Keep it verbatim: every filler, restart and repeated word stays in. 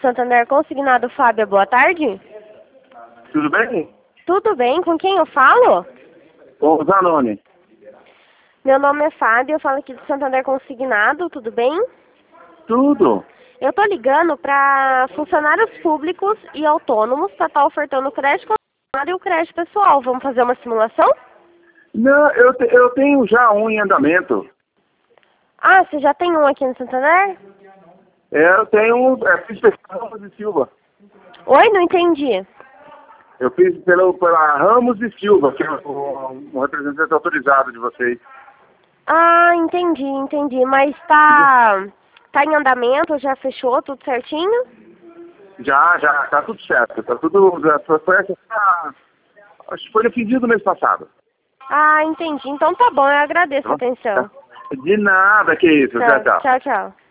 Santander Consignado, Fábia, boa tarde. Tudo bem? Tudo bem, com quem eu falo? Ô, Zanoni. Meu nome é Fábia, eu falo aqui do Santander Consignado, tudo bem? Tudo. Eu tô ligando para funcionários públicos e autônomos para estar ofertando o crédito consignado e o crédito pessoal. Vamos fazer uma simulação? Não, eu, te- eu tenho já um em andamento. Ah, você já tem um aqui no Santander? É, eu tenho um, é, fiz pela Ramos e Silva. Oi, não entendi. Eu fiz pelo, pela Ramos e Silva, que é o, o representante autorizado de vocês. Ah, entendi, entendi. Mas tá, tá em andamento, já fechou tudo certinho? Já, já, tá tudo certo. Tá tudo. Já foi, foi, tá, acho que foi no fim do mês passado. Ah, entendi. Então tá bom, eu agradeço a Tá? atenção. De nada, que isso. Tá, Tchau, tchau. tchau, tchau.